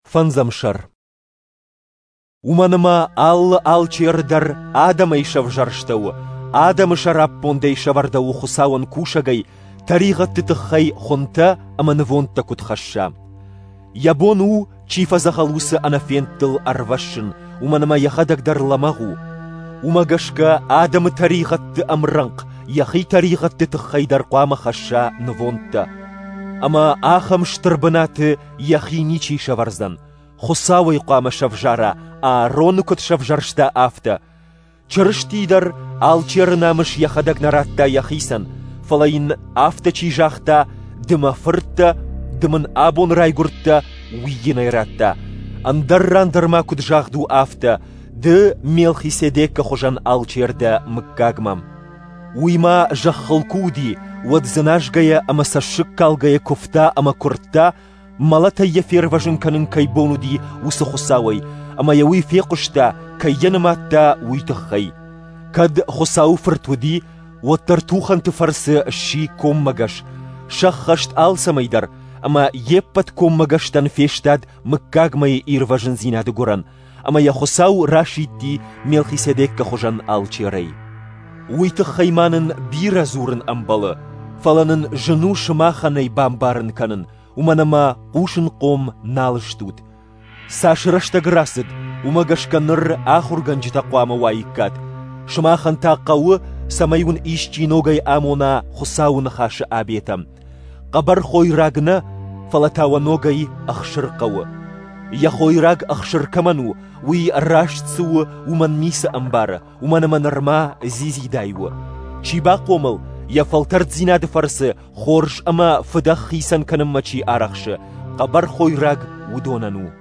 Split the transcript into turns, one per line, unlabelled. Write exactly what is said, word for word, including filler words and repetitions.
Фанзамшар. Уманыма аллы алчердар адамай шавжарштау, адамы шарап пондей шавардау хусауан кушагай, тарихатты тыххай хонта аманывонта кутхаша. Ябону чифа захалусы анафенттыл арвашын, уманыма яхадагдарламагу. Умагашка адамы тарихатты амранг, яхи тарихатты тыххайдар қуама хаша нывонта. Ама ахам штырбынаты яхи ничи шаварзан. Хусавай қуама шавжара, а рону кот шавжаршта афта. Чырыштидар алчернамыш яхадаг наратта яхисан, фалайын афта чижахта, дыма фыртта, дымын абон райгуртта, уйгинайратта. Андаррандарма куджахду афта, ды Мелхиседека хожан алчерда мыккагмам. Уйма жаххалкуди, вадзанашгая ама сашык калгая кофта ама куртта, малата яфер важын канын кайбонуди усы хусавай, ама яуи феқушта кайянаматта уйтахай. Кад хусау фыртвуди, ваттартухан тыфарсы ши коммагаш, шаххашт алсамайдар, ама еппат коммагаштан фештад мыккагмай ир важын зинады гуран, ама я хусау рашидди Мелхиседекка хожан алчерей. Уйтахайманын бира зурын амбалы, фаланын жыну шымаханай бамбарын канын, уманама ушын қом налыштуд. Сашыраштагырасыд, умагашканыр ахурган житақуама вайиккад. Шымахан таққауы самайун ишчиногай амона хусауын хашы абетам. Қабар хойрагна фалатауаногай ахшырқауы. Я хойраг ахшыркаману, уи рашцуы уман миса амбара, уманама нарма зизидайуы. Чиба қомыл, я фалтард зинады фарсы, хорш ама фыдах хисан каным мачи арахшы, қабар хойраг удонану.